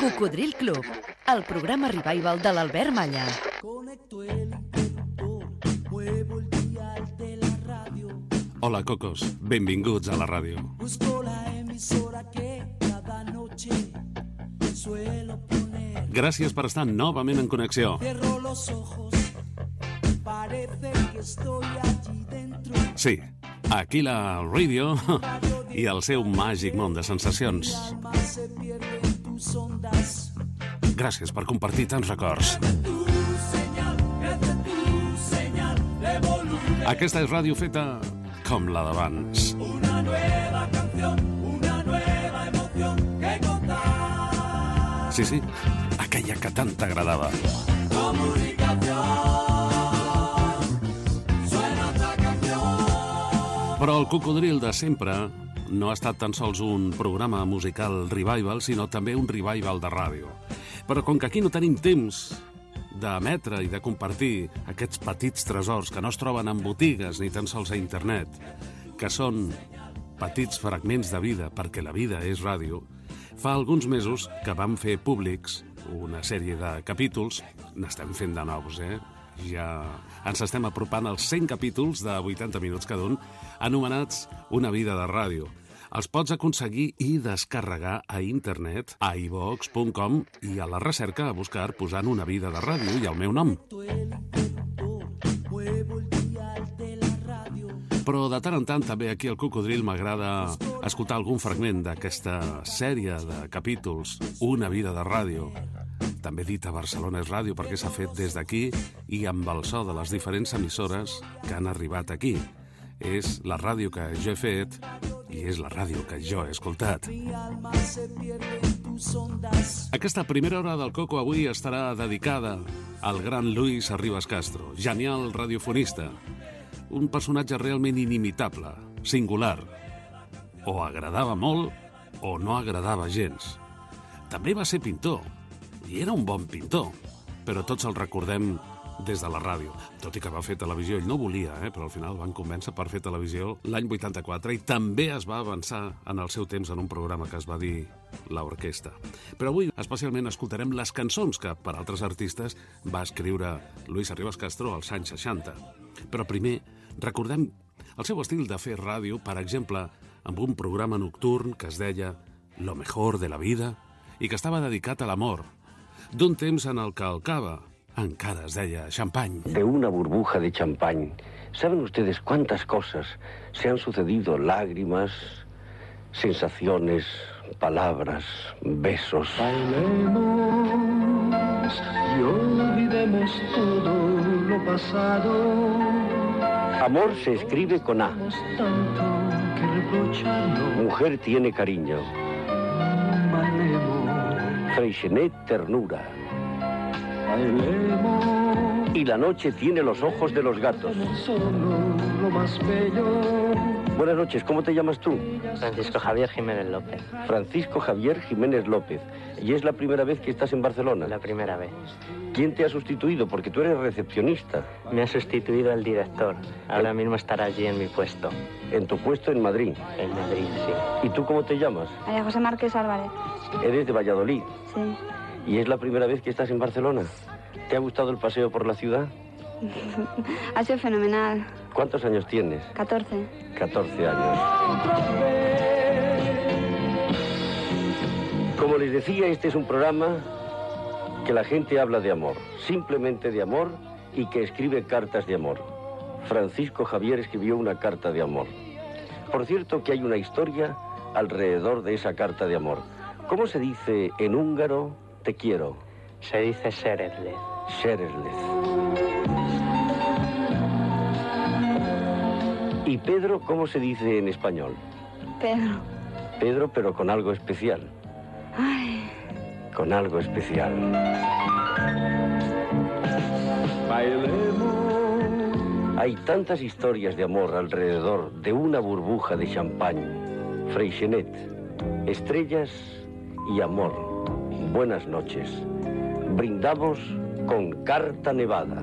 Cocodril Club, el programa revival de l'Albert Malla. Hola, cocos. Benvinguts a la ràdio. Gràcies per estar novament en connexió. Sí, aquí la ràdio i el seu màgic món de sensacions. Gràcies per compartir tants records. Aquesta és ràdio feta com la d'abans. Una nueva canción, una nueva emoción que contar. Sí, aquella que tant t'agradava. Comunicació, suena otra canción. Però el Cocodril de sempre no ha estat tan sols un programa musical revival, sinó també un revival de ràdio. Però com que aquí no tenim temps d'emetre i de compartir aquests petits tresors que no es troben en botigues ni tan sols a internet, que són petits fragments de vida, perquè la vida és ràdio, fa alguns mesos que vam fer públics una sèrie de capítols, n'estem fent de nous, ja ens estem apropant als 100 capítols de 80 minuts cada un, anomenats Una vida de ràdio. Els pots aconseguir i descarregar a internet, a iVox.com, i a la recerca a buscar posant Una vida de ràdio i el meu nom. Però de tant en tant també aquí al Cocodril m'agrada escoltar algun fragment d'aquesta sèrie de capítols Una vida de ràdio. També dit a Barcelona és ràdio perquè s'ha fet des d'aquí i amb el so de les diferents emissores que han arribat aquí. És la ràdio que jo he fet i és la ràdio que jo he escoltat. Aquesta primera hora del Coco avui estarà dedicada al gran Luis Arribas Castro, genial radiofonista, un personatge realment inimitable, singular. O agradava molt o no agradava gens. També va ser pintor, i era un bon pintor, però tots el recordem des de la ràdio, tot i que va fer televisió. Ell no volia, però al final van convèncer per fer televisió l'any 84 i també es va avançar en el seu temps en un programa que es va dir L'Orquestra. Però avui especialment escoltarem les cançons que per altres artistes va escriure Luis Arribas Castro als anys 60. Però primer recordem el seu estil de fer ràdio, per exemple, amb un programa nocturn que es deia Lo mejor de la vida i que estava dedicat a l'amor, d'un temps en el que el cava encara es deia champán. De una burbuja de champán. ¿Saben ustedes cuántas cosas se han sucedido? Lágrimas, sensaciones, palabras, besos. Bailemos y olvidemos todo lo pasado. Amor se escribe con A. Tanto que reprocharnos. Mujer tiene cariño. Bailemos. Freixenet, ternura. Bailemos. Y la noche tiene los ojos de los gatos. Solo lo más bello. Buenas noches, ¿cómo te llamas tú? Francisco Javier Jiménez López. Francisco Javier Jiménez López. ¿Y es la primera vez que estás en Barcelona? La primera vez. ¿Quién te ha sustituido? Porque tú eres recepcionista. Me ha sustituido el director. Ahora mismo estará allí en mi puesto. En tu puesto en Madrid. En Madrid, sí. ¿Y tú cómo te llamas? María José Márquez Álvarez. Eres de Valladolid. Sí. ¿Y es la primera vez que estás en Barcelona? ¿Te ha gustado el paseo por la ciudad? Ha sido fenomenal. ¿Cuántos años tienes? 14. 14 años. Como les decía, este es un programa que la gente habla de amor, simplemente de amor, y que escribe cartas de amor. Francisco Javier escribió una carta de amor. Por cierto que hay una historia alrededor de esa carta de amor. ¿Cómo se dice en húngaro te quiero? Se dice Szerelez. Szerelez. ¿Y Pedro cómo se dice en español? Pedro. Pedro, pero con algo especial. Ay. Con algo especial. Bailemos. Hay tantas historias de amor alrededor de una burbuja de champán. Freixenet, estrellas y amor. Buenas noches. Brindamos con Carta Nevada.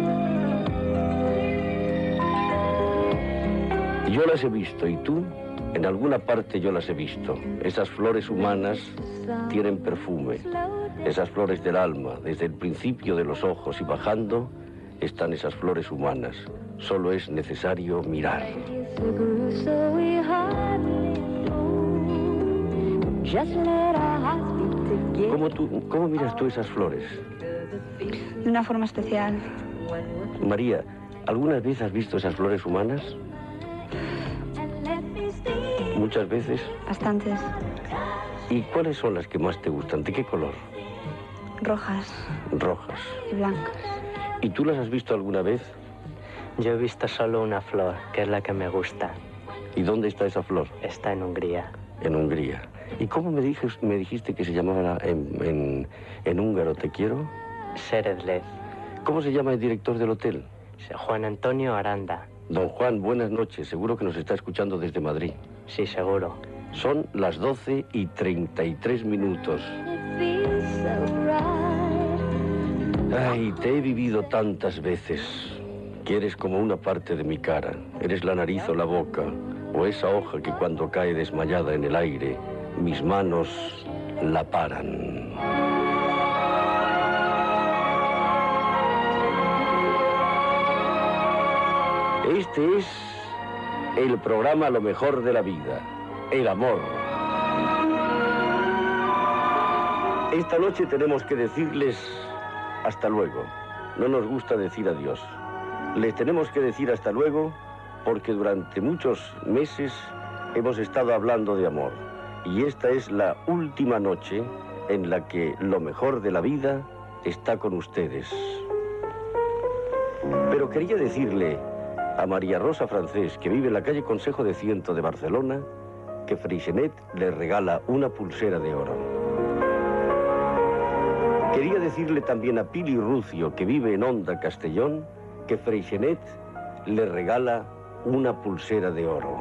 Yo las he visto y tú En alguna parte yo las he visto. Esas flores humanas tienen perfume. Esas flores del alma, desde el principio de los ojos y bajando, están esas flores humanas. Solo es necesario mirar. ¿Cómo miras tú esas flores? De una forma especial. María, ¿alguna vez has visto esas flores humanas? ¿Muchas veces? Bastantes. ¿Y cuáles son las que más te gustan? ¿De qué color? Rojas Rojas. y blancas. ¿Y tú las has visto alguna vez? Yo he visto solo una flor, que es la que me gusta. ¿Y dónde está esa flor? Está en Hungría. En Hungría. ¿Y cómo me dijiste que se llamaba en húngaro, te quiero? Szeredlez. ¿Cómo se llama el director del hotel? Juan Antonio Aranda. Don Juan, buenas noches. Seguro que nos está escuchando desde Madrid. Sí, seguro. Son las 12:33. Ay, te he vivido tantas veces. Que eres como una parte de mi cara. Eres la nariz o la boca. O esa hoja que cuando cae desmayada en el aire, mis manos la paran. Este es el programa Lo Mejor de la Vida, el amor. Esta noche tenemos que decirles hasta luego. No nos gusta decir adiós. Les tenemos que decir hasta luego porque durante muchos meses hemos estado hablando de amor. Y esta es la última noche en la que lo mejor de la vida está con ustedes. Pero quería decirle a María Rosa Francés, que vive en la calle Consejo de Ciento de Barcelona, que Freixenet le regala una pulsera de oro. Quería decirle también a Pili Rucio, que vive en Onda, Castellón, que Freixenet le regala una pulsera de oro.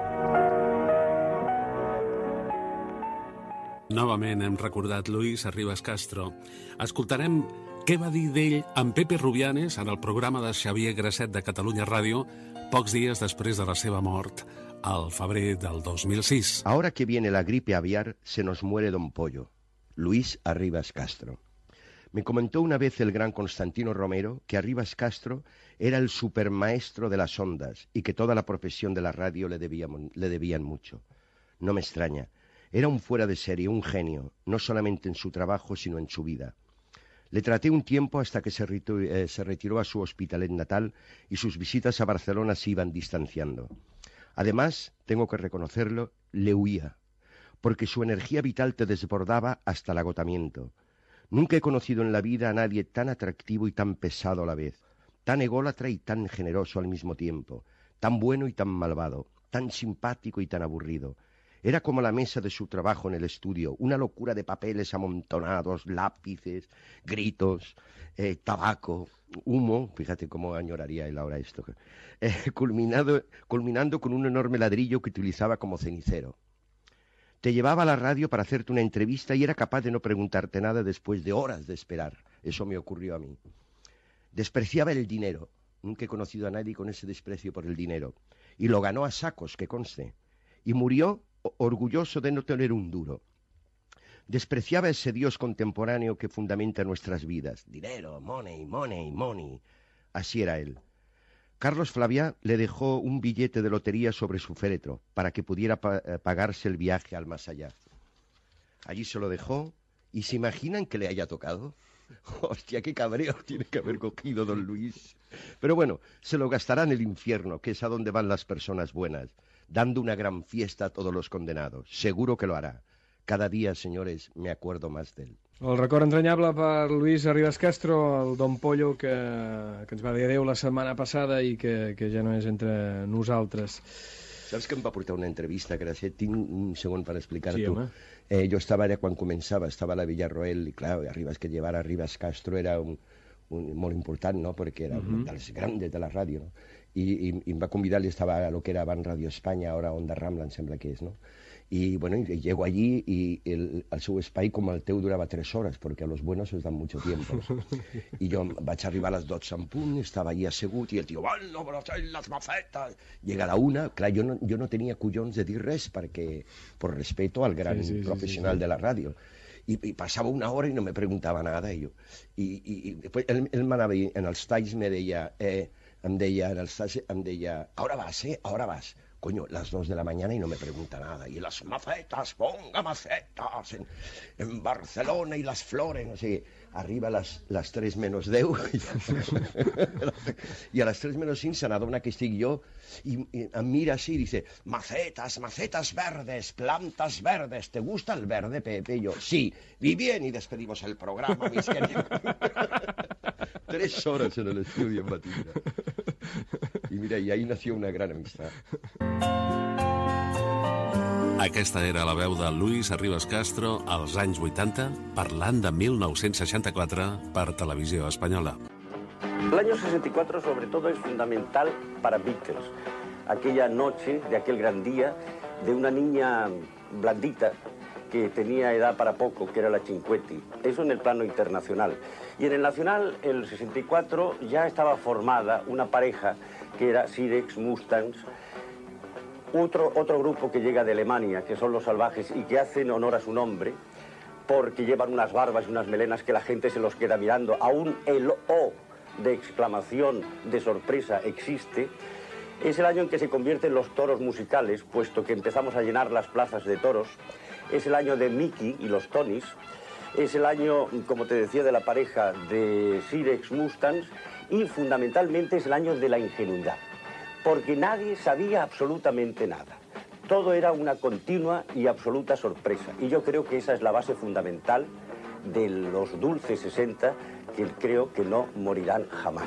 Novament hem recordat Luis Arribas Castro. Escoltarem què va dir d'ell en Pepe Rubianes en el programa de Xavier Grasset de Catalunya Ràdio pocs dies després de la seva mort, al febrer del 2006. Ahora que viene la gripe aviar, se nos muere Don Pollo. Luis Arribas Castro. Me comentó una vez el gran Constantino Romero que Arribas Castro era el supermaestro de las ondas y que toda la profesión de la radio le debían mucho. No me extraña. Era un fuera de serie, un genio, no solamente en su trabajo, sino en su vida. Le traté un tiempo hasta que se retiró a su Hospitalet natal y sus visitas a Barcelona se iban distanciando. Además, tengo que reconocerlo, le huía, porque su energía vital te desbordaba hasta el agotamiento. Nunca he conocido en la vida a nadie tan atractivo y tan pesado a la vez, tan ególatra y tan generoso al mismo tiempo, tan bueno y tan malvado, tan simpático y tan aburrido. Era como la mesa de su trabajo en el estudio, una locura de papeles amontonados, lápices, gritos, tabaco, humo, fíjate cómo añoraría él ahora esto, culminando con un enorme ladrillo que utilizaba como cenicero. Te llevaba a la radio para hacerte una entrevista y era capaz de no preguntarte nada después de horas de esperar. Eso me ocurrió a mí. Despreciaba el dinero. Nunca he conocido a nadie con ese desprecio por el dinero. Y lo ganó a sacos, que conste. Y murió orgulloso de no tener un duro. Despreciaba ese Dios contemporáneo que fundamenta nuestras vidas. Dinero, money, money, money. Así era él. Carlos Flavià le dejó un billete de lotería sobre su féretro para que pudiera pagarse el viaje al más allá. Allí se lo dejó y ¿se imaginan que le haya tocado? Hostia, qué cabreo tiene que haber cogido don Luis. Pero bueno, se lo gastará en el infierno, que es a donde van las personas buenas, dando una gran fiesta a todos los condenados. Seguro que lo hará. Cada día, señores, me acuerdo más de él. El record entranyable per Luis Arribas Castro, el Don Pollo, que ens va dir adéu la setmana passada i que ja no és entre nosaltres. Saps que em va portar una entrevista, Grasset? Tinc un segon per explicar-t'ho. Sí, jo estava allà quan començava, estava a la Villarroel, i clar, que llevar a Arribas Castro era molt important, no? Perquè era dels grandes de la ràdio, no? I em va convidar, estava a lo que era abans Radio España, ara Onda Rambla, em sembla que és, no? Y bueno, y llego allí y el seu espai com el teu durava 3 hores, porque a los buenos os dan mucho tiempo. Y yo vaig arribar a les 12 en punt, estava allí assegut, i el tio, bueno, però les macetes... Llega a la 1, clar, jo no tenia collons de dir res, perquè, por respeto al gran professional de la ràdio. Y pasaba 1 hora y no me preguntaba nada. Y después él m'anava en els talls, em deia, ahora vas, ahora vas. Coño, las 2 de la mañana y no me pregunta nada. Y las macetas, ponga macetas en Barcelona y las flores, no sé. Arriba a les 3 menys 10 i a les 3 menys 5 se n'adona que estic jo i em mira així i dice, macetas verdes, plantas verdes, ¿te gusta el verde, Pepe? Y yo, sí, y bien, y despedimos el programa, mis queridos. 3 horas en el estudio en Matilda. Y mira, y ahí nació una gran amistad. Aquesta era la veu de Luis Arribas Castro als anys 80, parlant de 1964 per Televisió Espanyola. El año 64 sobre todo es fundamental para Beatles. Aquella noche de aquel gran día de una niña blandita que tenía edad para poco, que era la Cinquetti. Eso en el plano internacional. Y en el nacional, el 64, ya estaba formada una pareja que era Sirex Mustangs, otro grupo que llega de Alemania, que son los Salvajes, y que hacen honor a su nombre, porque llevan unas barbas y unas melenas que la gente se los queda mirando. Aún el O de exclamación, de sorpresa, existe. Es el año en que se convierten los toros musicales, puesto que empezamos a llenar las plazas de toros. Es el año de Mickey y los Tonys. Es el año, como te decía, de la pareja de Sirex Mustangs. Y fundamentalmente es el año de la ingenuidad, porque nadie sabía absolutamente nada. Todo era una continua y absoluta sorpresa. Y yo creo que esa es la base fundamental de los dulces 60, que creo que no morirán jamás.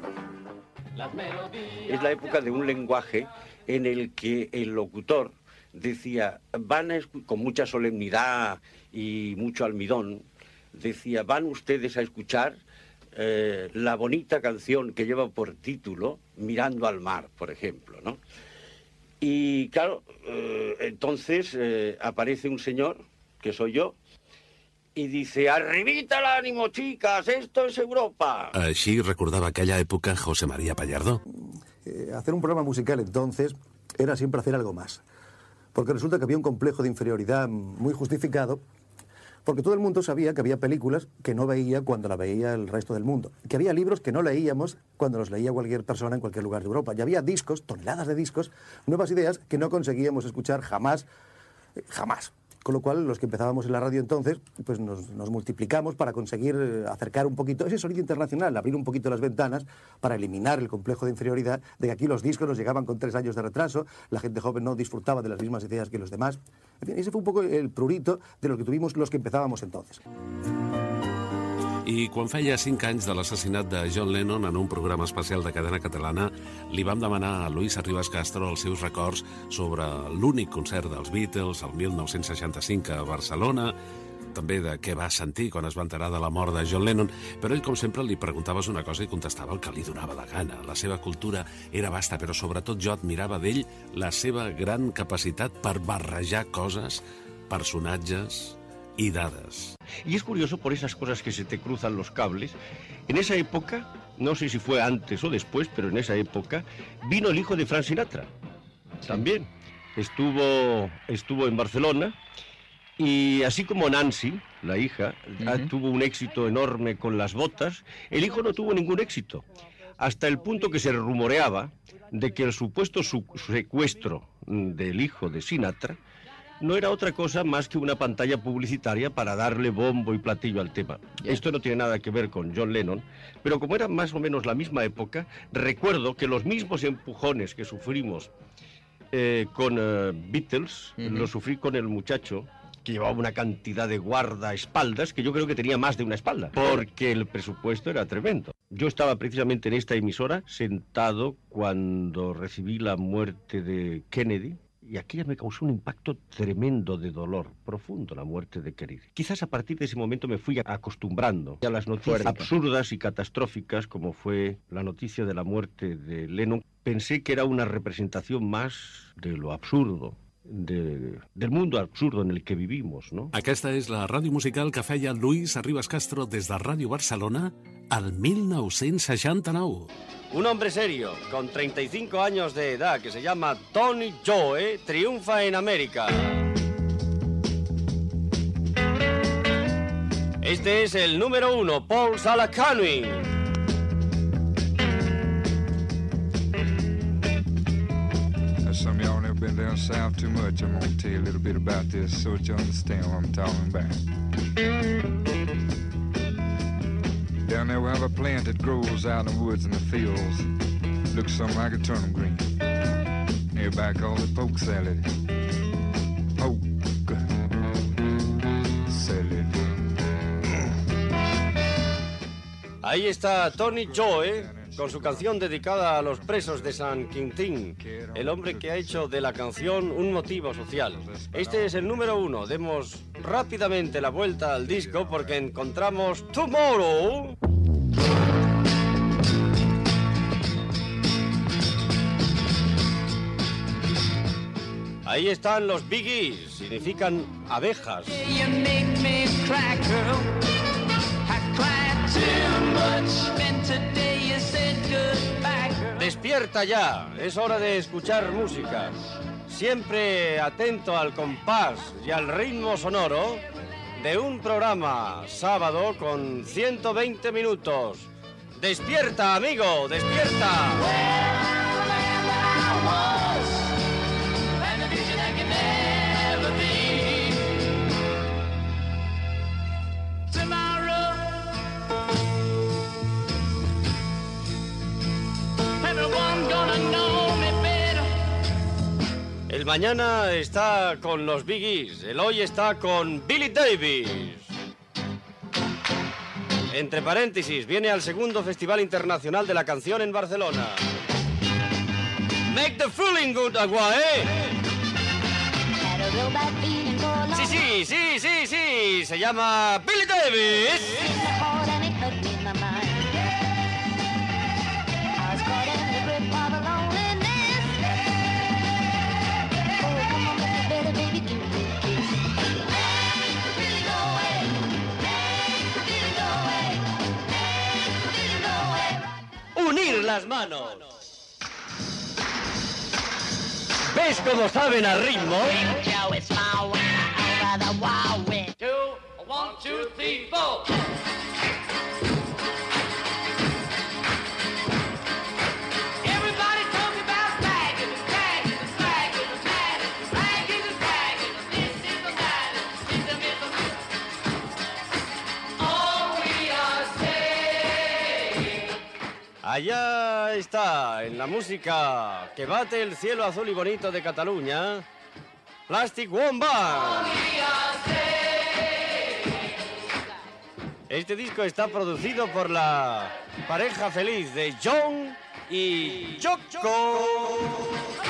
Es la época de un lenguaje en el que el locutor decía, con mucha solemnidad y mucho almidón, decía, van ustedes a escuchar la bonita canción que lleva por título Mirando al mar, por ejemplo, ¿no? Y claro, entonces aparece un señor, que soy yo, y dice, arribita el ánimo, chicas, esto es Europa. Així recordava aquella època José María Pallardo. Hacer un programa musical entonces era siempre hacer algo más, porque resulta que había un complejo de inferioridad muy justificado, porque todo el mundo sabía que había películas que no veía cuando la veía el resto del mundo, que había libros que no leíamos cuando los leía cualquier persona en cualquier lugar de Europa, y había discos, toneladas de discos, nuevas ideas que no conseguíamos escuchar jamás. Con lo cual, los que empezábamos en la radio entonces, pues nos multiplicamos para conseguir acercar un poquito ese sonido internacional, abrir un poquito las ventanas para eliminar el complejo de inferioridad de que aquí los discos nos llegaban con 3 años de retraso, la gente joven no disfrutaba de las mismas ideas que los demás. En fin, ese fue un poco el prurito de lo que tuvimos los que empezábamos entonces. I quan feia 5 anys de l'assassinat de John Lennon en un programa especial de cadena catalana, li vam demanar a Luis Arribas Castro els seus records sobre l'únic concert dels Beatles el 1965 a Barcelona, també de què va sentir quan es va enterar de la mort de John Lennon, però ell, com sempre, li preguntaves una cosa i contestava el que li donava la gana. La seva cultura era vasta, però sobretot jo admirava d'ell la seva gran capacitat per barrejar coses, personatges y dadas. Y es curioso por esas cosas que se te cruzan los cables. En esa época, no sé si fue antes o después, pero en esa época vino el hijo de Frank Sinatra. Sí. También estuvo en Barcelona, y así como Nancy, la hija, tuvo un éxito enorme con Las Botas, el hijo no tuvo ningún éxito, hasta el punto que se rumoreaba de que el supuesto secuestro del hijo de Sinatra no era otra cosa más que una pantalla publicitaria para darle bombo y platillo al tema. Esto no tiene nada que ver con John Lennon, pero como era más o menos la misma época, recuerdo que los mismos empujones que sufrimos con Beatles, los sufrí con el muchacho que llevaba una cantidad de guardaespaldas que yo creo que tenía más de una espalda, porque el presupuesto era tremendo. Yo estaba precisamente en esta emisora, sentado cuando recibí la muerte de Kennedy, Y aquella me causó un impacto tremendo de dolor, profundo, la muerte de Kerry. Quizás a partir de ese momento me fui acostumbrando a las noticias absurdas y catastróficas, como fue la noticia de la muerte de Lennon. Pensé que era una representación más de lo absurdo, del mundo absurdo en el que vivimos, no? Aquesta és la ràdio musical que feia Luis Arribas Castro des de Ràdio Barcelona al 1969. Un hombre serio, con 35 años de edad, que se llama Tony Joe, triunfa en América. Este es el número 1, Paul Salakani. Some of y'all never been down south too much. I'm gonna tell you a little bit about this so that you understand what I'm talking about. Down there we have a plant that grows out in the woods and the fields. Looks something like a turnip green. Everybody calls it poke salad. Poke salad. Ahí está Tony Joe con su canción dedicada a los presos de San Quintín, el hombre que ha hecho de la canción un motivo social. Este es el número 1. Demos rápidamente la vuelta al disco porque encontramos Tomorrow. Ahí están los Bee Gees, significan abejas. Despierta ya, es hora de escuchar música. Siempre atento al compás y al ritmo sonoro de un programa sábado con 120 minutos. Despierta, amigo, despierta. El mañana está con los Bee Gees, el hoy está con Billy Davis. Entre paréntesis, viene al segundo Festival Internacional de la Canción en Barcelona. Make the feeling good, agua, ¿eh? Sí, se llama Billy Davis. Unir las manos. ¿Ves cómo saben a ritmo? 1, 2, 3, 4. Allá está, en la música que bate el cielo azul y bonito de Cataluña, Plastic One Band. Este disco está producido por la pareja feliz de John y Yoko.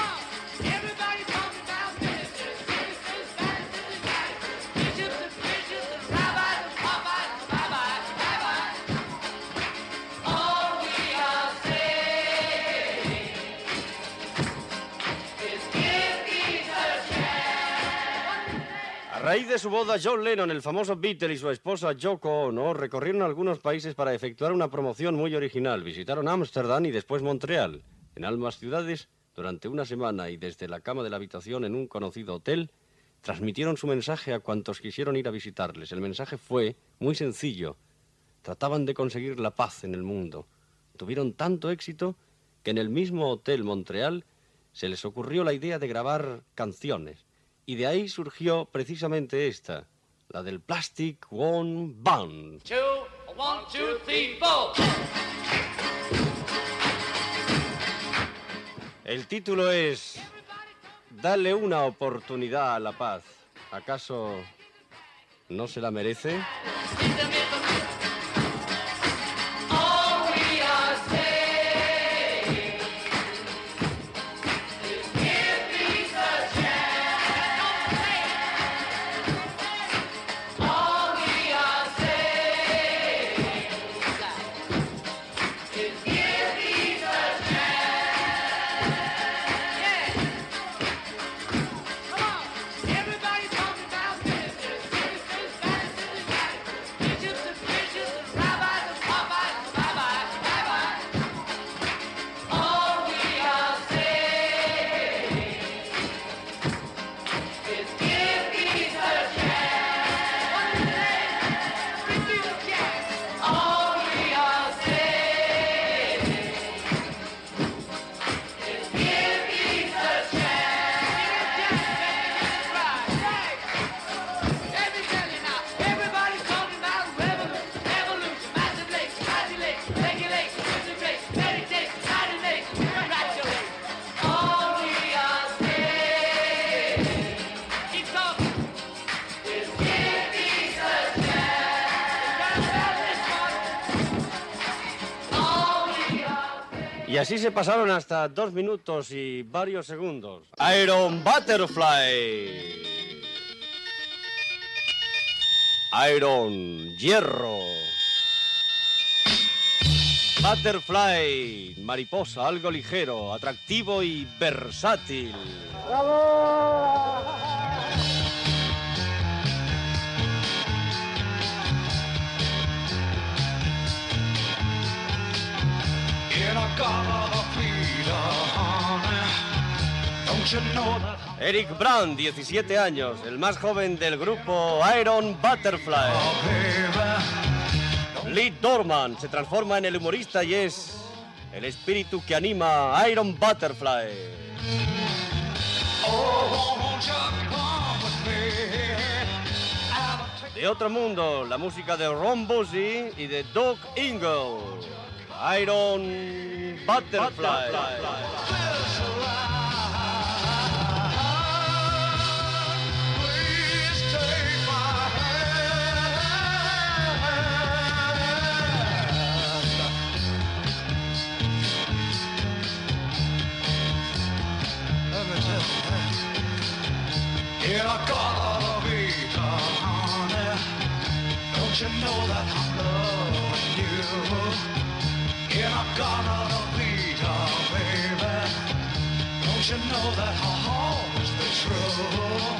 A raíz de su boda, John Lennon, el famoso Beatle, y su esposa Yoko Ono recorrieron algunos países para efectuar una promoción muy original. Visitaron Ámsterdam y después Montreal. En ambas ciudades, durante una semana y desde la cama de la habitación en un conocido hotel, transmitieron su mensaje a cuantos quisieron ir a visitarles. El mensaje fue muy sencillo. Trataban de conseguir la paz en el mundo. Tuvieron tanto éxito que en el mismo hotel Montreal se les ocurrió la idea de grabar canciones. Y de ahí surgió precisamente esta, la del Plastic One Band. 1, 2, 3, 4. El título es Dale una oportunidad a la paz. ¿Acaso no se la merece? Y así se pasaron hasta 2 minutos y varios segundos. Iron Butterfly. Iron Hierro. Butterfly, mariposa, algo ligero, atractivo y versátil. ¡Bravo! Eric Brown, 17 años, el más joven del grupo Iron Butterfly. Lee Dorman se transforma en el humorista y es el espíritu que anima a Iron Butterfly. De otro mundo, la música de Ron Busy y de Doug Ingle. Iron Butterfly. Don't you know that I'm loving you? In a garden of Eden, baby. Don't you know that I'll always be true?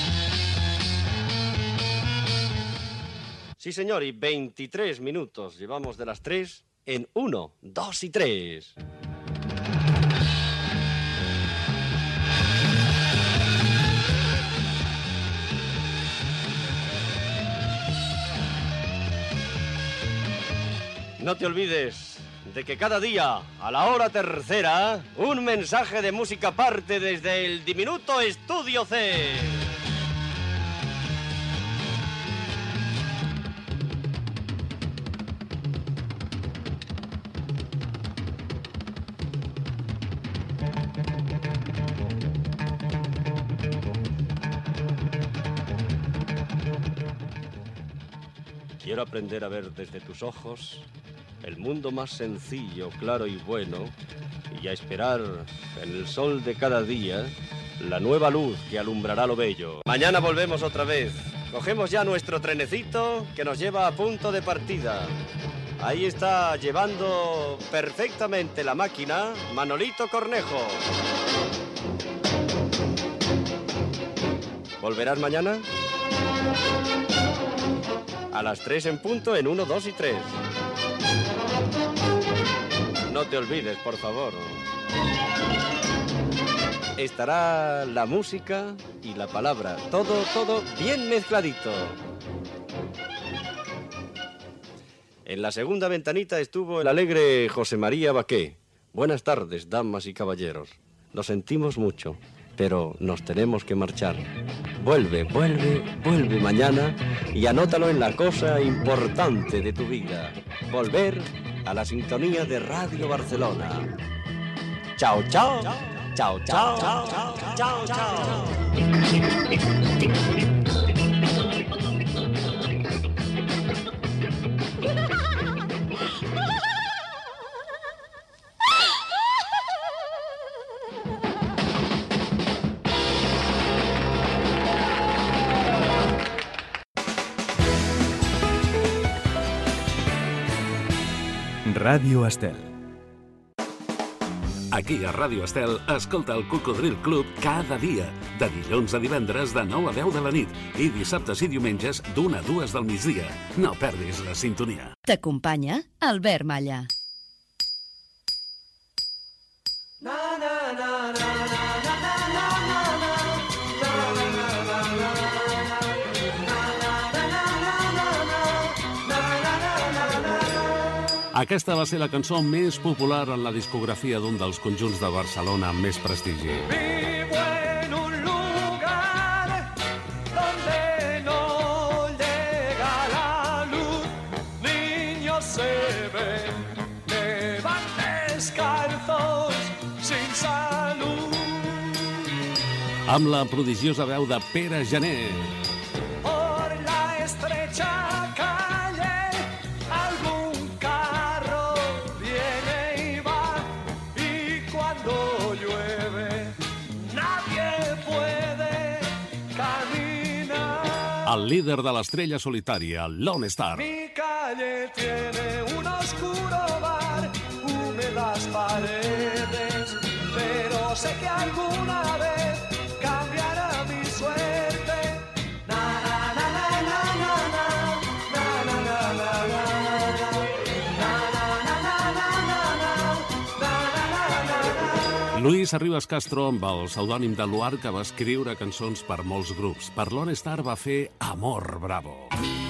Sí, señor, y 23 minutos. Llevamos de las 3 en 1, 2 y 3. No te olvides de que cada día, a la hora tercera, un mensaje de música parte desde el diminuto Estudio C. Quiero aprender a ver desde tus ojos el mundo más sencillo, claro y bueno, y a esperar en el sol de cada día la nueva luz que alumbrará lo bello. Mañana volvemos otra vez. Cogemos ya nuestro trenecito que nos lleva a punto de partida. Ahí está llevando perfectamente la máquina Manolito Cornejo. ¿Volverás mañana? A las 3 en punto en 1, 2 y 3. No te olvides, por favor. Estará la música y la palabra. Todo bien mezcladito. En la segunda ventanita estuvo el alegre José María Baqué. Buenas tardes, damas y caballeros. Lo sentimos mucho, pero nos tenemos que marchar. Vuelve mañana y anótalo en la cosa importante de tu vida. Volver a la sintonía de Radio Barcelona. Chao, chao. Chao, chao. Chao, chao, chao. Ràdio Estel. Aquí a Ràdio Estel, escolta el Cocodril Club cada dia, de dilluns a divendres de 9 a 10 de la nit i dissabtes i diumenges d'1 a 2 del migdia. No perdis la sintonia. T'acompanya Albert Malla. Aquesta va ser la cançó més popular en la discografia d'un dels conjunts de Barcelona amb més prestigi. Vivo en un lugar donde no llega la luz. Niños se ven, me van descalzos sin salud. Amb la prodigiosa veu de Pere Jané. Por la estrecha calle algún carro viene y va. el líder de l'estrella solitària, Lone Star. Mi calle tiene un oscuro bar, húmedas paredes, pero sé que alguna vez cambiará mi suerte. Na na na na na na na na na na na na Luis Arribas Castro, amb el pseudònim de Luarca, va escriure cançons per molts grups. Per Lone Star va fer Amor Bravo.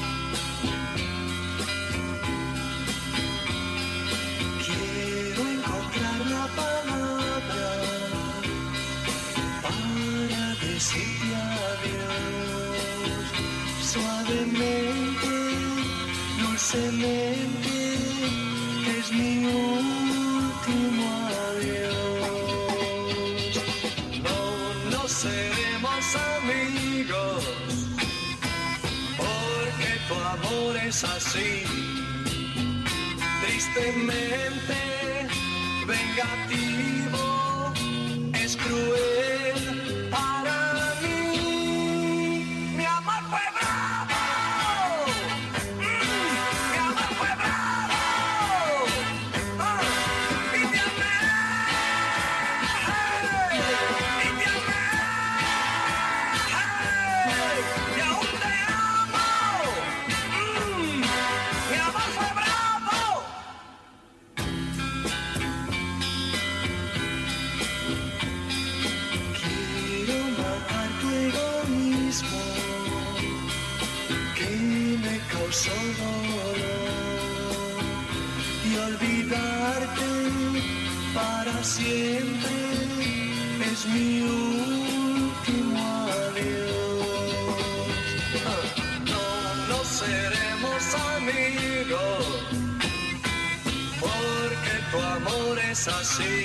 Quiero encontrar la palabra para decirte adiós. Suavemente, dulcemente, es mi último adiós. No seremos amigos, porque tu amor es así, tristemente vengativo, es cruel para mí. Mi amor fue bravo, mi amor fue bravo, y te amé, y te amé, y aún te amo, mi amor fue bravo. Quiero matar tu egoísmo que me causó dolor y olvidarte para siempre es mi último adiós. No seremos amigos porque tu amor es así,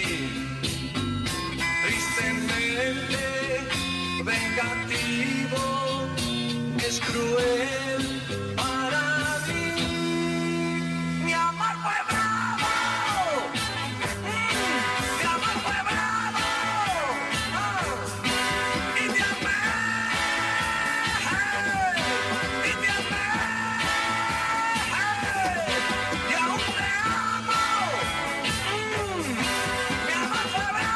tristemente vengativo, es cruel para mí. Mi amor fue bravo, mi amor fue bravo, y te amé, y te amé, y aún te amo, mi amor fue bravo.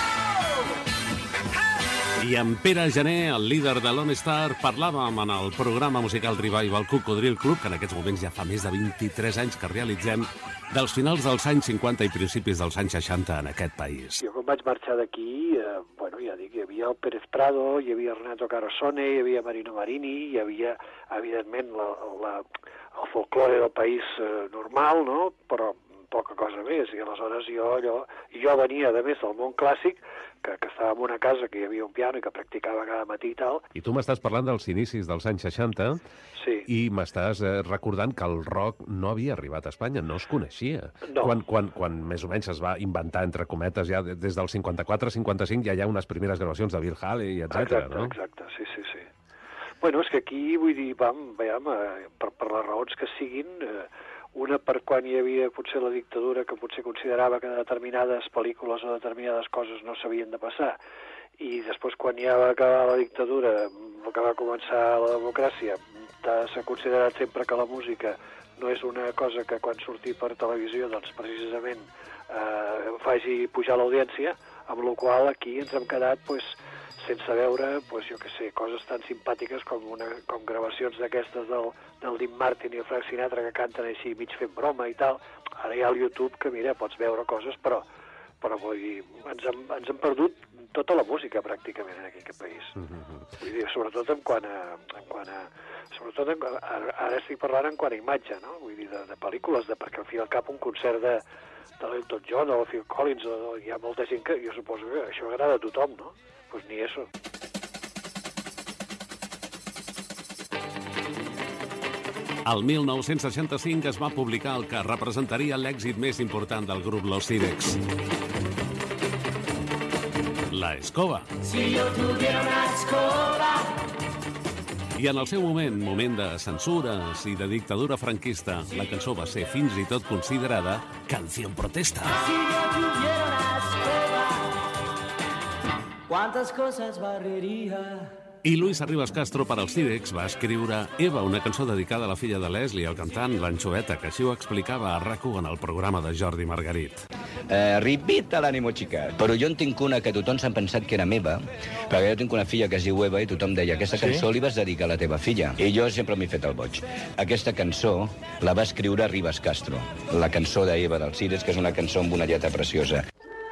I en Pere Gené, el líder de Lone Star, parlàvem en el programa musical Revival Cocodril Club, que en aquests moments ja fa més de 23 anys que realitzem, dels finals dels anys 50 i principis dels anys 60 en aquest país. Jo quan vaig marxar d'aquí, ja dic, hi havia el Pérez Prado, hi havia Renato Carosone, hi havia Marino Marini, hi havia, evidentment, el folklore del país normal, no?, però poca cosa més, i aleshores jo venia, a més, del món clàssic, que estava en una casa que hi havia un piano i que practicava cada matí i tal. I tu m'estàs parlant dels inicis dels anys 60 sí. I m'estàs recordant que el rock no havia arribat a Espanya, no es coneixia. No. Quan més o menys es va inventar, entre cometes, ja des del 54-55 ja hi ha unes primeres gravacions de Bill Haley, etc. no? Exacte, sí. Bueno, és que aquí, vull dir, per les raons que siguin, una per quan hi havia potser la dictadura, que potser considerava que determinades pel·lícules o determinades coses no s'havien de passar, i després quan ja va acabar la dictadura, que va començar la democràcia, s'ha considerat sempre que la música no és una cosa que quan surti per televisió doncs precisament faci pujar l'audiència, amb la qual aquí ens hem quedat sense veure, jo què sé, coses tan simpàtiques com gravacions d'aquestes del Dean Martin i el Frank Sinatra que canten així mig fent broma i tal. Ara hi ha el YouTube que, mira, pots veure coses, però vull dir, ens hem perdut tota la música pràcticament en aquest país. Vull dir, sobretot ara estic parlant en quant a imatge, no? Vull dir, de pel·lícules, perquè al fi i al cap un concert de l'Elton John o Phil Collins, hi ha molta gent que jo suposo que això agrada a tothom, no? Pues ni eso. El 1965 es va publicar el que representaria l'èxit més important del grup Los Sirex. La escoba. Si yo tuviera una escoba. I en el seu moment de censures i de dictadura franquista, la cançó va ser fins i tot considerada canción protesta. Si yo tuviera una escoba, ¿cuántas cosas barrería? I Luis Arribas Castro, per als T-Rex, va escriure Eva, una cançó dedicada a la filla de Leslie, el cantant l'Anxoeta, que així ho explicava a RAC1 en el programa de Jordi Margarit. Ripita l'ànimo, xica. Però jo en tinc una que tothom s'ha pensat que era meva, perquè jo tinc una filla que es diu Eva i tothom deia aquesta cançó li vas dedicar a la teva filla. I jo sempre m'he fet el boig. Aquesta cançó la va escriure Arribas Castro, la cançó d'Eva dels T-Rex, que és una cançó amb una lletra preciosa.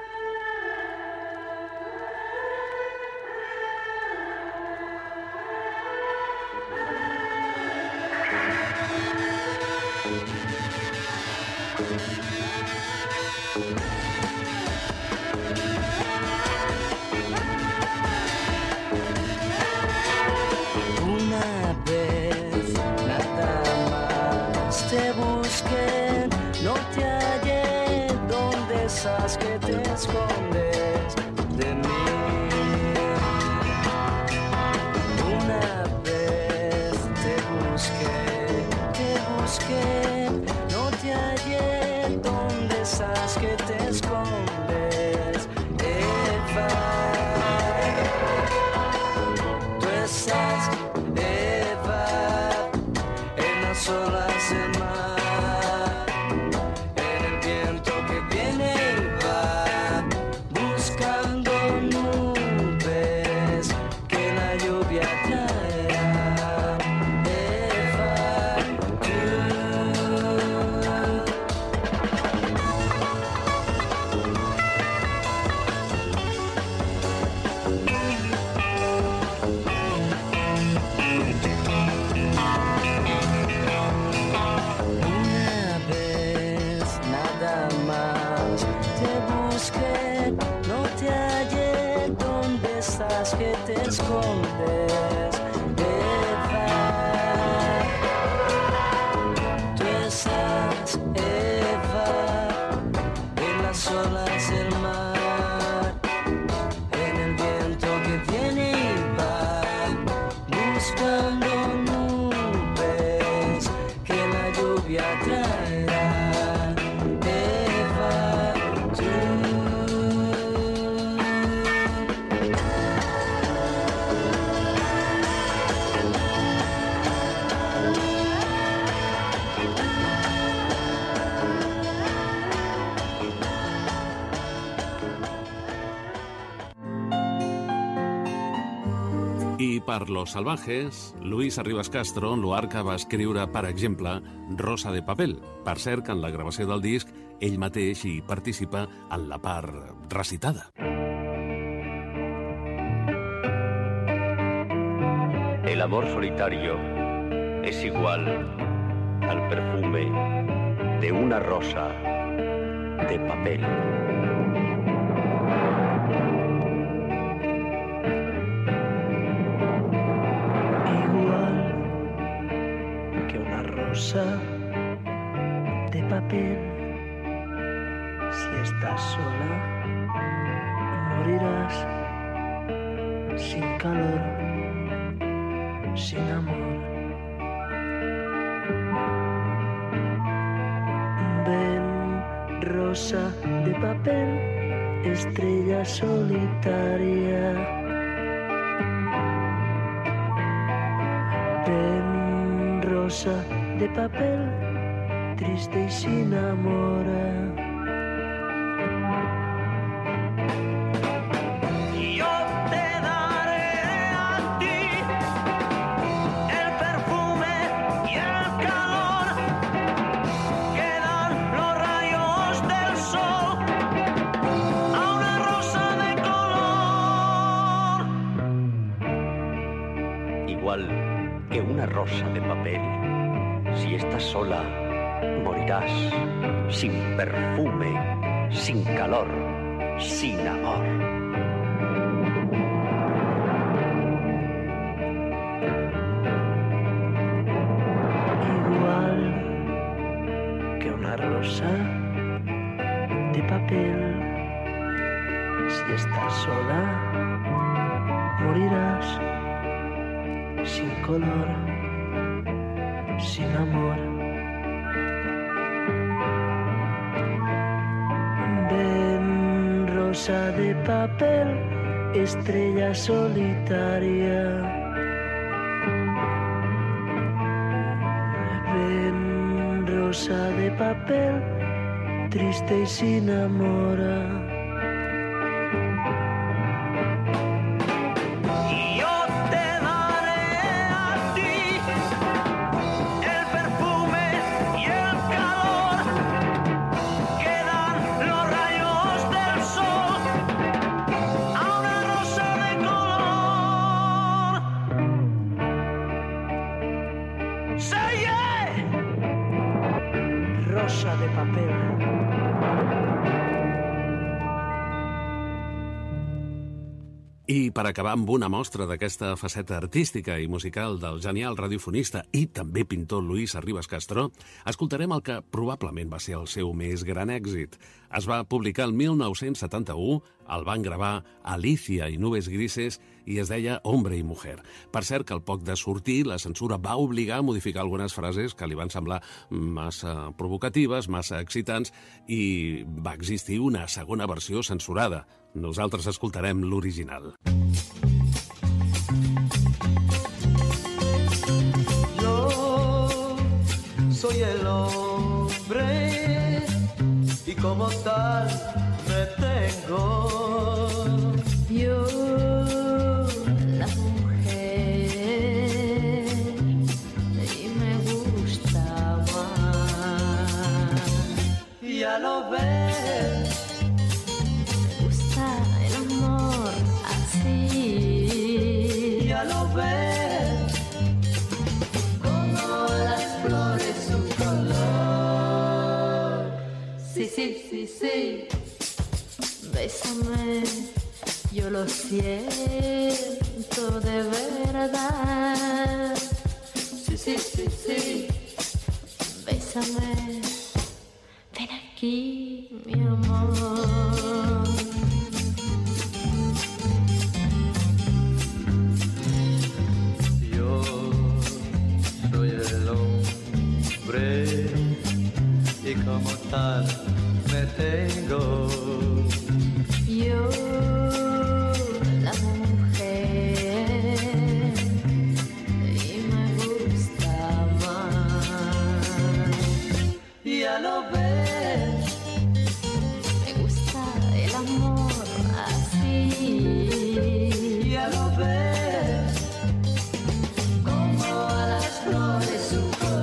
I per Los Salvajes, Luis Arribas Castro, Luarca, va escriure, per exemple, Rosa de Papel. Per cert, que en la gravació del disc ell mateix hi participa en la part recitada. El amor solitario es igual al perfume de una rosa de papel. De papel, si estás sola, morirás sin calor, sin amor. Ven, rosa de papel, estrella solitaria. Ven, rosa de papel, triste y sin amor. Yo te daré a ti el perfume y el calor que dan los rayos del sol a una rosa de color. Igual que una rosa de papel. Si estás sola, morirás sin perfume, sin calor, sin amor. Igual que una rosa de papel. Si estás sola, morirás sin color, sin amor. Ven, rosa de papel, estrella solitaria. Ven, rosa de papel, triste y sin amor. De papel. I per acabar amb una mostra d'aquesta faceta artística i musical del genial radiofonista i també pintor Luis Arribas Castro, escoltarem el que probablement va ser el seu més gran èxit. Es va publicar el 1971, el van gravar Alicia i Nubes Grises i es deia Hombre y Mujer. Per cert que al poc de sortir, la censura va obligar a modificar algunes frases que li van semblar massa provocatives, massa excitants, i va existir una segona versió censurada. Nosaltres escoltarem l'original. Yo soy el hombre y como tal me tengo. Yo la mujer y me gusta más. Ya lo ves. El amor así. Ya lo ves. Como las flores su color. Sí, sí, sí, sí. Bésame, yo lo siento de verdad. Sí, sí, sí, sí. Bésame. Ven aquí, mi amor. Y como tal me tengo. Yo la mujer y me gusta más. Ya lo ves. Me gusta el amor así. Ya lo ves. Como a las flores su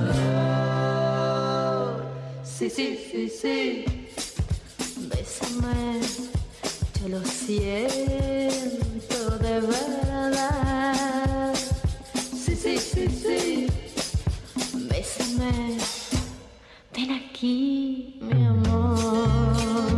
color. Sí, sí, sí, sí. Bésame, yo lo siento de verdad. Sí, sí, sí, sí. Bésame, ven aquí, mi amor.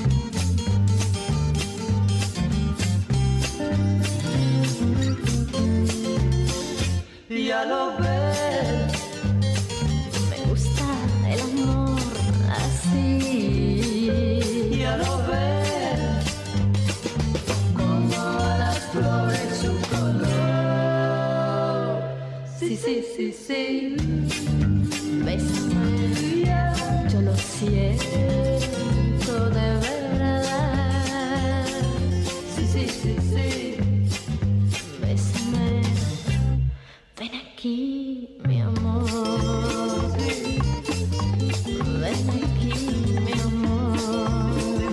Ya lo ves. Me gusta el amor así. Ya lo ves. Como a las flores su color. Sí, sí, sí, sí. Bésame, yo lo siento de verdad. Sí, sí, sí, sí. Bésame, ven aquí, mi amor. Ven aquí, mi amor.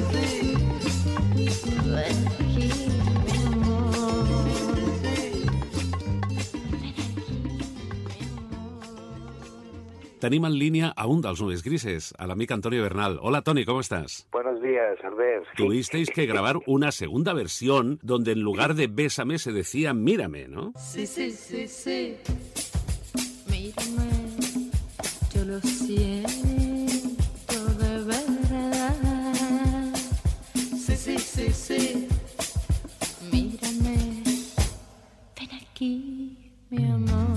Ven aquí, mi amor. Tenim en línia a un dels Nubes Grises, a l'amic Antonio Bernal. Hola, Toni, ¿cómo estás? Buenos días, Albert. Tuvisteis que grabar una segunda versión donde en lugar de bésame se decía mírame, ¿no? Sí, sí, sí, sí. Mírame, yo lo siento de verdad. Sí, sí, sí, sí. Mírame, ven aquí, mi amor.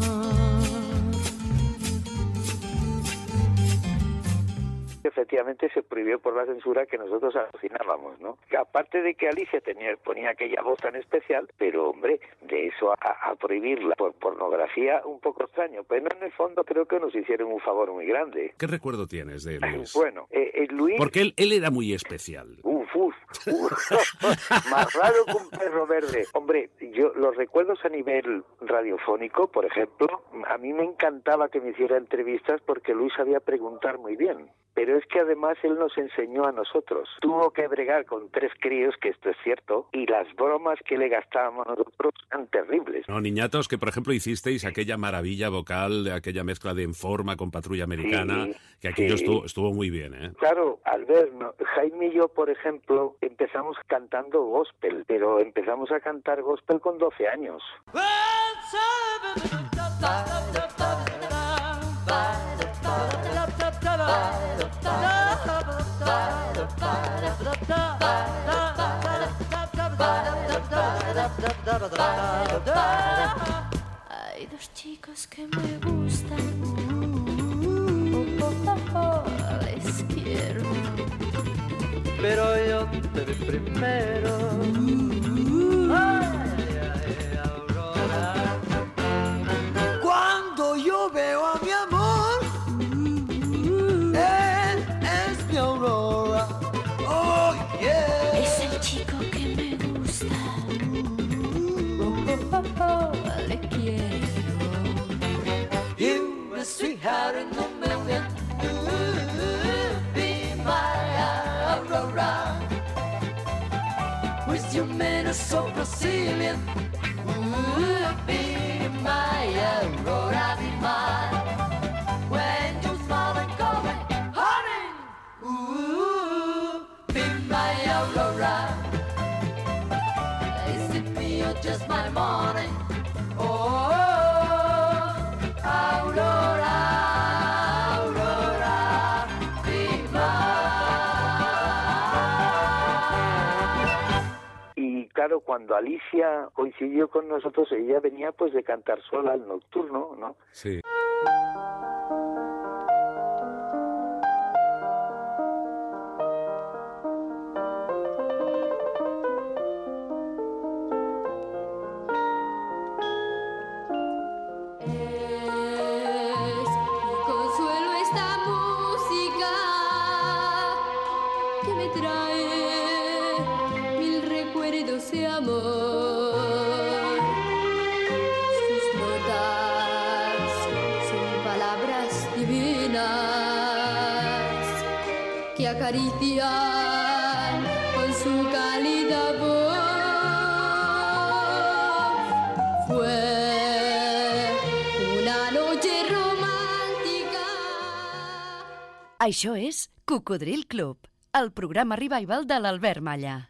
Efectivamente se prohibió por la censura que nosotros alucinábamos, ¿no? Aparte de que Alicia ponía aquella voz tan especial, pero hombre, de eso a prohibirla por pornografía un poco extraño, pero en el fondo creo que nos hicieron un favor muy grande. ¿Qué recuerdo tienes de Luis? Bueno, Luis... Porque él era muy especial. más raro que un perro verde. Hombre, yo los recuerdos a nivel radiofónico, por ejemplo, a mí me encantaba que me hiciera entrevistas porque Luis sabía preguntar muy bien. Pero es que además él nos enseñó a nosotros. Tuvo que bregar con 3 críos, que esto es cierto, y las bromas que le gastábamos nosotros eran terribles. No, niñatos, que por ejemplo hicisteis aquella maravilla vocal, de aquella mezcla de En Forma con Patrulla Americana, que aquello estuvo muy bien, ¿eh? Claro, Albert, Jaime y yo, por ejemplo, empezamos cantando gospel, pero empezamos a cantar gospel con 12 años. Hay 2 chicos que me gustan, les quiero, pero yo te vi primero. Aurora. Cuando yo veo a mi amor, él es mi Aurora. Oh, yeah. Es el chico que me gusta, le quiero. You a sweetheart in a million. Be my Aurora, with your manner so Brazilian. Be my Aurora, be mine. When you smile and call me honey, be my Aurora. Is it me or just my morning? Oh, Aurora, Aurora, be mine. Y claro, cuando Alicia coincidió con nosotros, ella venía pues de cantar sola al nocturno, ¿no? Sí. Consuelo esta música que me trae 1000 recuerdos de amor. Sus notas son palabras divinas que acarician con su cálida voz. Fue una noche romàntica. Això és Cocodril Club, el programa revival de l'Albert Malla.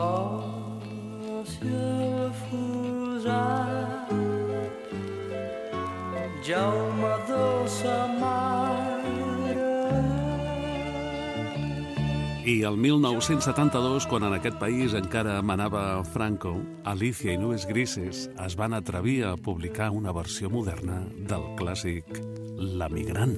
ciel refusat Jaume dolça mare. I el 1972, quan en aquest país encara manava Franco, Alicia i Nubes Grises es van atrevir a publicar una versió moderna del clàssic La Migrant.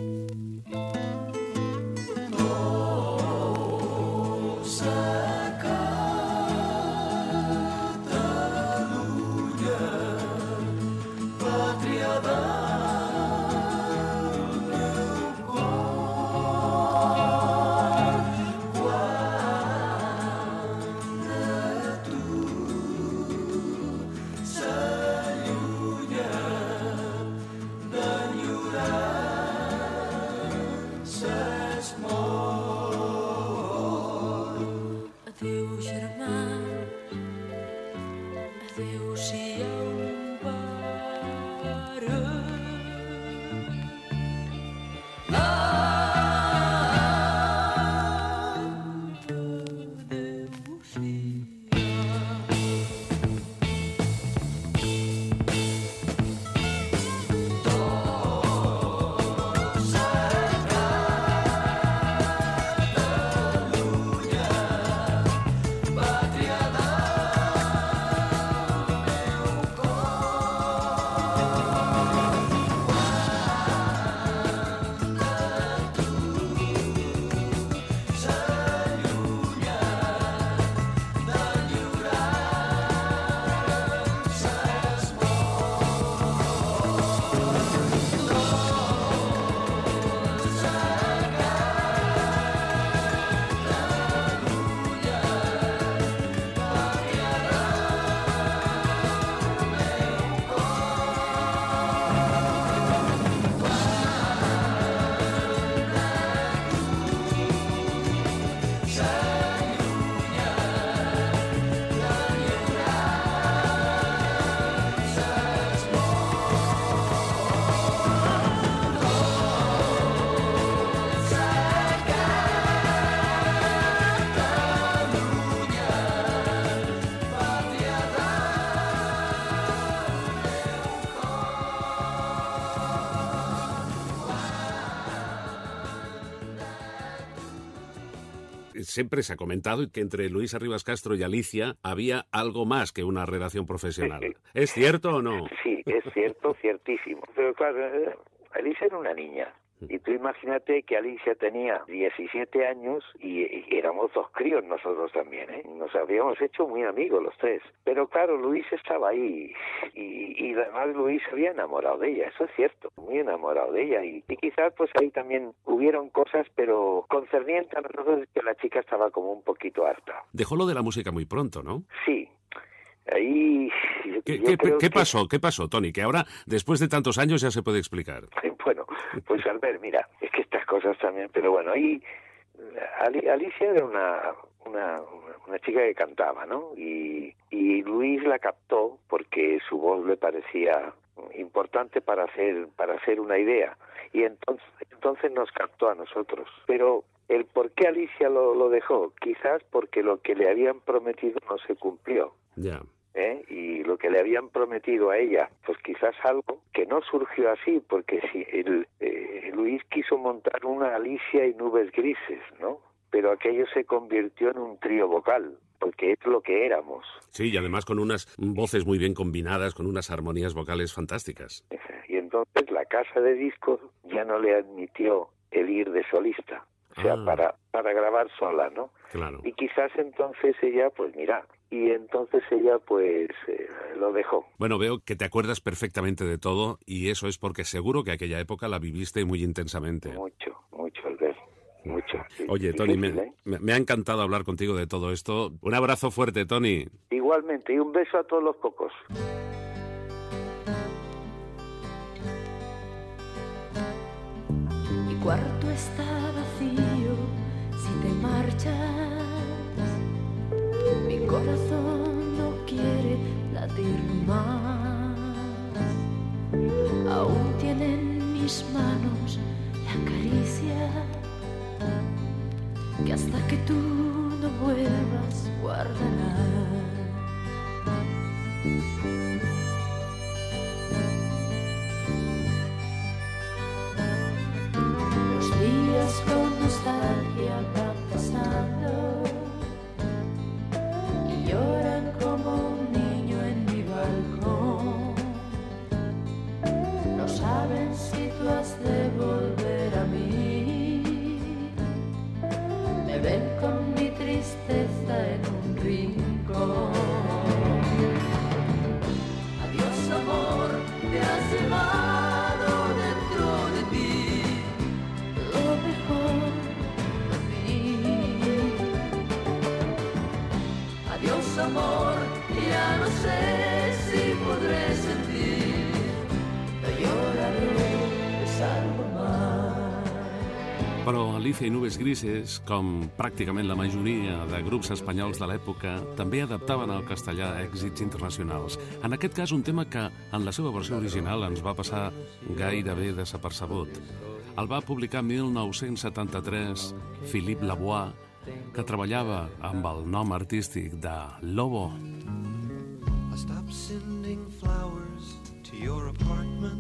Siempre se ha comentado que entre Luis Arribas Castro y Alicia había algo más que una relación profesional. ¿Es cierto o no? Sí, es cierto, ciertísimo. Pero claro, Alicia era una niña. Y tú imagínate que Alicia tenía 17 años y éramos dos críos nosotros también, ¿eh? Nos habíamos hecho muy amigos los tres. Pero claro, Luis estaba ahí y además Luis se había enamorado de ella, eso es cierto, muy enamorado de ella. Y quizás pues ahí también hubieron cosas, pero concernientes a nosotros que la chica estaba como un poquito harta. Dejó lo de la música muy pronto, ¿no? Sí. Ahí... ¿Qué pasó, Tony? Que ahora, después de tantos años, ya se puede explicar. Bueno, pues Albert, mira, es que estas cosas también... Pero bueno, ahí Alicia era una chica que cantaba, ¿no? Y Luis la captó porque su voz le parecía importante para hacer una idea. Y entonces nos captó a nosotros. Pero el por qué Alicia lo dejó, quizás porque lo que le habían prometido no se cumplió. Ya. Y lo que le habían prometido a ella, pues quizás algo que no surgió así, porque si Luis quiso montar una Alicia y Nubes Grises, ¿no? Pero aquello se convirtió en un trío vocal, porque es lo que éramos. Sí, y además con unas voces muy bien combinadas, con unas armonías vocales fantásticas. Y entonces la casa de discos ya no le admitió el ir de solista, o sea, para grabar sola, ¿no? Claro. Y quizás entonces ella, pues mira, y entonces ella pues lo dejó. Bueno, veo que te acuerdas perfectamente de todo y eso es porque seguro que aquella época la viviste muy intensamente. Mucho, Albert, mucho. Sí. Oye, Tony, me ha encantado hablar contigo de todo esto. Un abrazo fuerte, Tony. Igualmente, y un beso a todos los cocos. Mi cuarto está vacío si te marchas. Mi corazón no quiere latir más. Aún tienen mis manos la caricia que hasta que tú cuando vuelvas guardarás. Los días con nostalgia van pasando y lloran como un niño en mi balcón. No saben si tú has de volver a mí. Me ven con mi tristeza en un rincón. Adiós amor, te has llevado dentro de ti lo mejor de mí. Adiós amor, ya no sé si podré sentir. No lloraré, es algo más. Però Alicia i Nubes Grises, com pràcticament la majoria de grups espanyols de l'època, també adaptaven al castellà èxits internacionals. En aquest cas, un tema que, en la seva versió original, ens va passar gairebé desapercebut. El va publicar 1973 Philippe Lavoie, que treballava amb el nom artístic de Lobo. I stopped sending flowers to your apartment.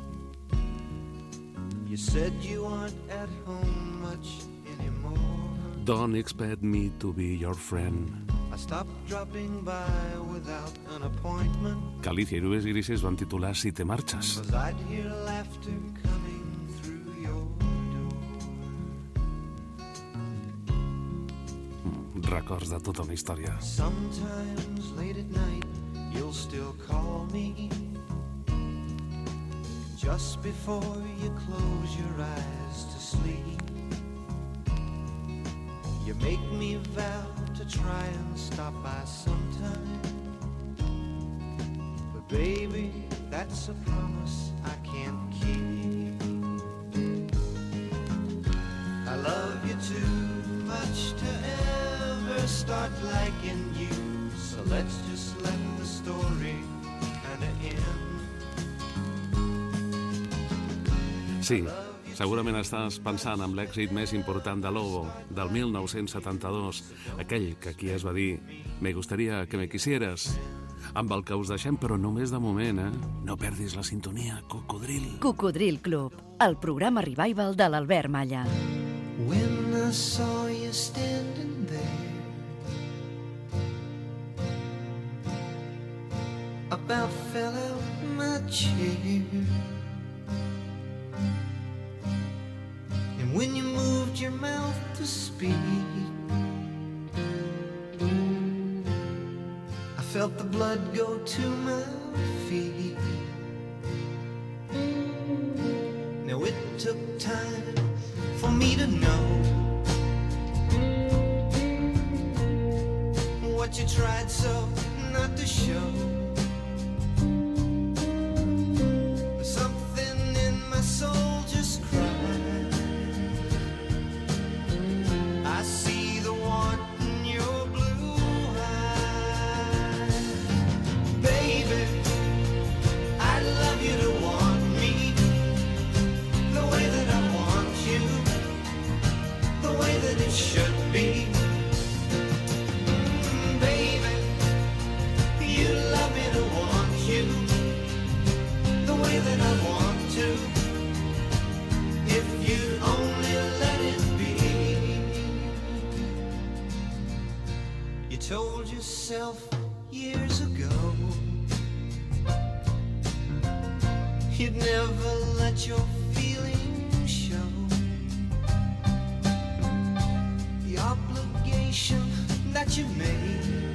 You said you aren't at home much anymore. Don't expect me to be your friend. I stopped dropping by without an appointment. Que Alicia i Nubes Grises van titular Si te marxes. 'Cause I'd hear laughter coming through your door. Records de tota una història. Sometimes late at night you'll still call me. Just before you close your eyes to sleep, you make me vow to try and stop by sometime. But baby, that's a promise I can't keep. I love you too much to ever start liking you, so let's just let the story kinda end. Sí, segurament estàs pensant en l'èxit més important de Lobo, del 1972, aquell que aquí es va dir «Me gustaría que me quisieras», amb el que us deixem, però només de moment, No perdis la sintonia, Cocodril. Cocodril Club, el programa revival de l'Albert Malla. When I saw you standing there, about fell out my chair. And when you moved your mouth to speak, I felt the blood go to my feet. Now it took time for me to know what you tried so not to show. Something in my soul just cried. I see the want in your blue eyes. Baby, I'd love you to want me the way that I want you, the way that it should be. Baby, you'd love me to want you the way that I want to, if you'd only let it be. You told yourself years ago you'd never let your feelings show. The obligation that you made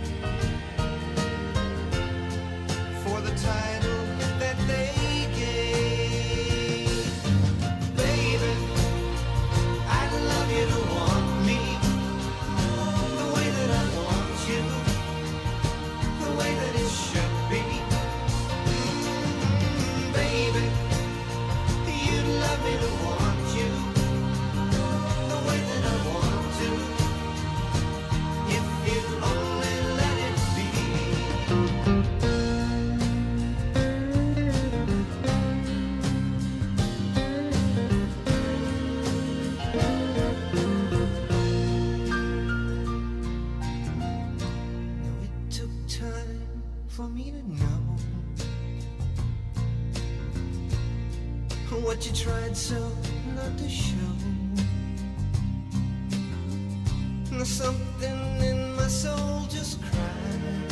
for the title that they gave. Baby, I'd love you to want me the way that I want you, the way that it should be. Baby, you'd love me to want you the way that I want to, if you'd only time for me to know what you tried so not to show. There's something in my soul just cried.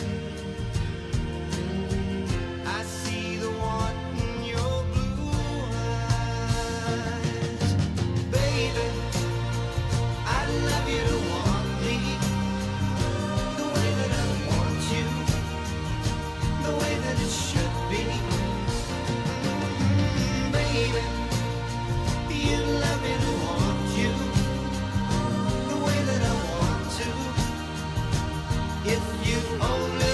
I see the want in your blue eyes. Baby, I'd love you to want me the way that I want you, the way that it should be. Baby, you'd love me to want you the way that I want to. If you only